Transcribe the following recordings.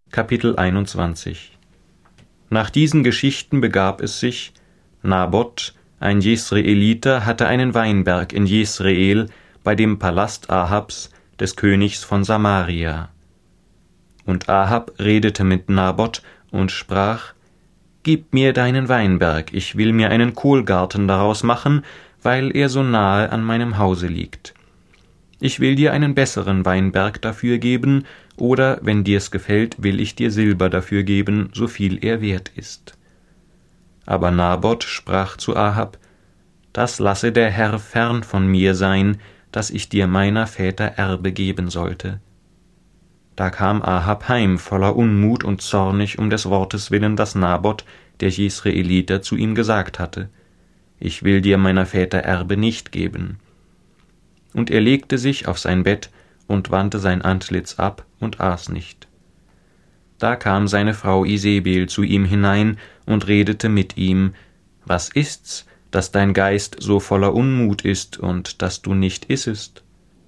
Kapitel 21. Nach diesen Geschichten begab es sich, Naboth, ein Jesreeliter, hatte einen Weinberg in Jesreel bei dem Palast Ahabs, des Königs von Samaria. Und Ahab redete mit Naboth und sprach: »Gib mir deinen Weinberg, ich will mir einen Kohlgarten daraus machen, weil er so nahe an meinem Hause liegt. Ich will dir einen besseren Weinberg dafür geben, oder, wenn dir's gefällt, will ich dir Silber dafür geben, so viel er wert ist.« Aber Naboth sprach zu Ahab: »Das lasse der Herr fern von mir sein, dass ich dir meiner Väter Erbe geben sollte.« Da kam Ahab heim, voller Unmut und zornig um des Wortes willen, das Naboth, der Jesreeliter, zu ihm gesagt hatte: »Ich will dir meiner Väter Erbe nicht geben.« Und er legte sich auf sein Bett und wandte sein Antlitz ab und aß nicht. Da kam seine Frau Isebel zu ihm hinein und redete mit ihm: »Was ist's, dass dein Geist so voller Unmut ist und dass du nicht issest?«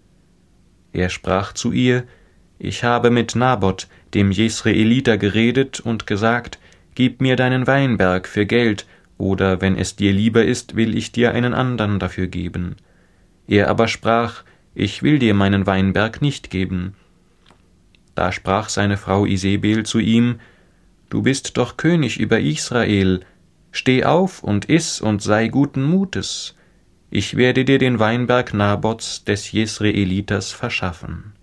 Er sprach zu ihr: »Ich habe mit Naboth, dem Jesreeliter, geredet und gesagt: Gib mir deinen Weinberg für Geld, oder wenn es dir lieber ist, will ich dir einen andern dafür geben. Er aber sprach: Ich will dir meinen Weinberg nicht geben.« Da sprach seine Frau Isebel zu ihm: »Du bist doch König über Israel. Steh auf und iss und sei guten Mutes. Ich werde dir den Weinberg Naboths des Jesreeliters verschaffen.«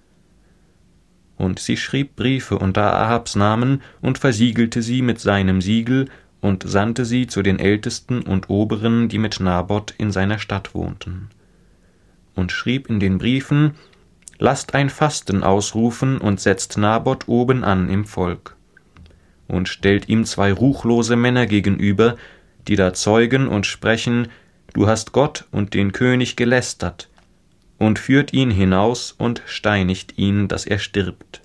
Und sie schrieb Briefe unter Ahabs Namen und versiegelte sie mit seinem Siegel und sandte sie zu den Ältesten und Oberen, die mit Naboth in seiner Stadt wohnten. Und schrieb in den Briefen: »Lasst ein Fasten ausrufen und setzt Naboth oben an im Volk. Und stellt ihm 2 ruchlose Männer gegenüber, die da zeugen und sprechen: Du hast Gott und den König gelästert. Und führt ihn hinaus und steinigt ihn, dass er stirbt.«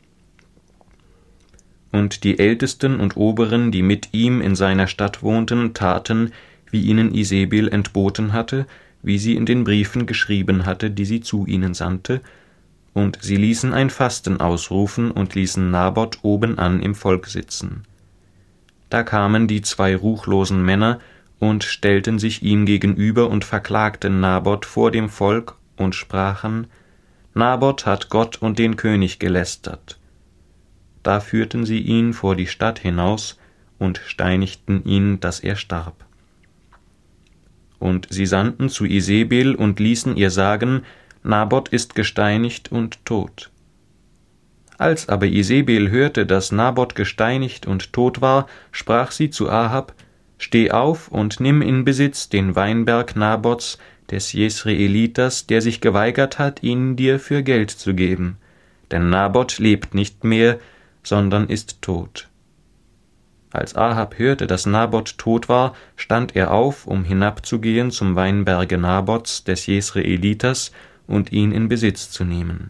Und die Ältesten und Oberen, die mit ihm in seiner Stadt wohnten, taten, wie ihnen Isebel entboten hatte, wie sie in den Briefen geschrieben hatte, die sie zu ihnen sandte, und sie ließen ein Fasten ausrufen und ließen Naboth obenan im Volk sitzen. Da kamen die 2 ruchlosen Männer und stellten sich ihm gegenüber und verklagten Naboth vor dem Volk und sprachen: »Naboth hat Gott und den König gelästert.« Da führten sie ihn vor die Stadt hinaus und steinigten ihn, dass er starb. Und sie sandten zu Isebel und ließen ihr sagen: Naboth ist gesteinigt und tot. Als aber Isebel hörte, dass Naboth gesteinigt und tot war, sprach sie zu Ahab: »Steh auf und nimm in Besitz den Weinberg Naboths, des Jesreeliters, der sich geweigert hat, ihn dir für Geld zu geben. Denn Naboth lebt nicht mehr, sondern ist tot.« Als Ahab hörte, dass Naboth tot war, stand er auf, um hinabzugehen zum Weinberge Naboths des Jesreeliters und ihn in Besitz zu nehmen.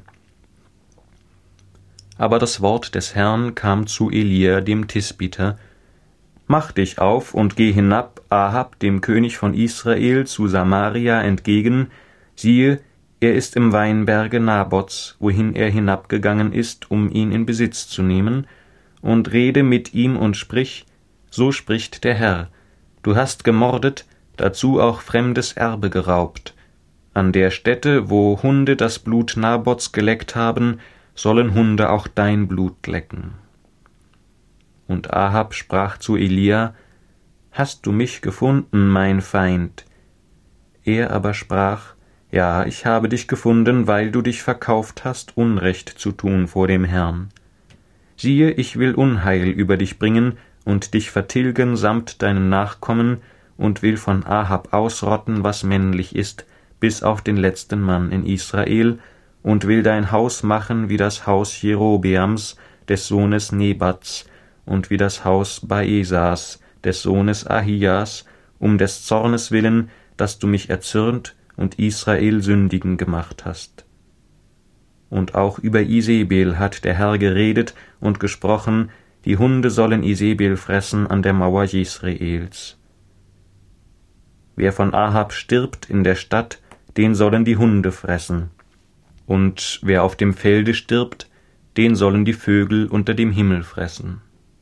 Aber das Wort des Herrn kam zu Elia dem Tisbiter: »Mach dich auf und geh hinab Ahab, dem König von Israel, zu Samaria entgegen. Siehe, er ist im Weinberge Naboths, wohin er hinabgegangen ist, um ihn in Besitz zu nehmen, und rede mit ihm und sprich: So spricht der Herr: Du hast gemordet, dazu auch fremdes Erbe geraubt. An der Stätte, wo Hunde das Blut Naboths geleckt haben, sollen Hunde auch dein Blut lecken.« Und Ahab sprach zu Elia: »Hast du mich gefunden, mein Feind?« Er aber sprach: »Ja, ich habe dich gefunden, weil du dich verkauft hast, Unrecht zu tun vor dem Herrn. Siehe, ich will Unheil über dich bringen und dich vertilgen samt deinen Nachkommen und will von Ahab ausrotten, was männlich ist, bis auf den letzten Mann in Israel, und will dein Haus machen wie das Haus Jerobeams, des Sohnes Nebats, und wie das Haus Baesas, des Sohnes Ahias, um des Zornes willen, dass du mich erzürnt und Israel sündigen gemacht hast.« Und auch über Isebel hat der Herr geredet und gesprochen: Die Hunde sollen Isebel fressen an der Mauer Jesreels. Wer von Ahab stirbt in der Stadt, den sollen die Hunde fressen. Und wer auf dem Felde stirbt, den sollen die Vögel unter dem Himmel fressen.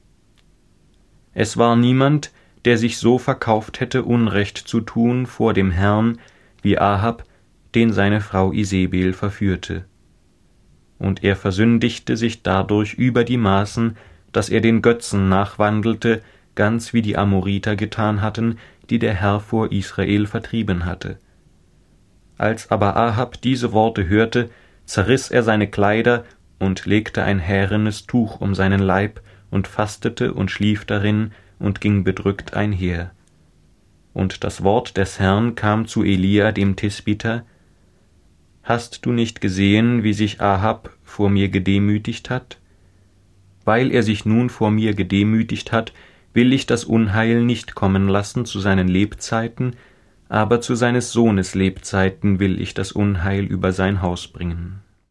Es war niemand, der sich so verkauft hätte, Unrecht zu tun vor dem Herrn, wie Ahab, den seine Frau Isebel verführte. Und er versündigte sich dadurch über die Maßen, dass er den Götzen nachwandelte, ganz wie die Amoriter getan hatten, die der Herr vor Israel vertrieben hatte. Als aber Ahab diese Worte hörte, zerriss er seine Kleider und legte ein härenes Tuch um seinen Leib und fastete und schlief darin und ging bedrückt einher. Und das Wort des Herrn kam zu Elia dem Tisbiter: Hast du nicht gesehen, wie sich Ahab vor mir gedemütigt hat? Weil er sich nun vor mir gedemütigt hat, will ich das Unheil nicht kommen lassen zu seinen Lebzeiten, aber zu seines Sohnes Lebzeiten will ich das Unheil über sein Haus bringen.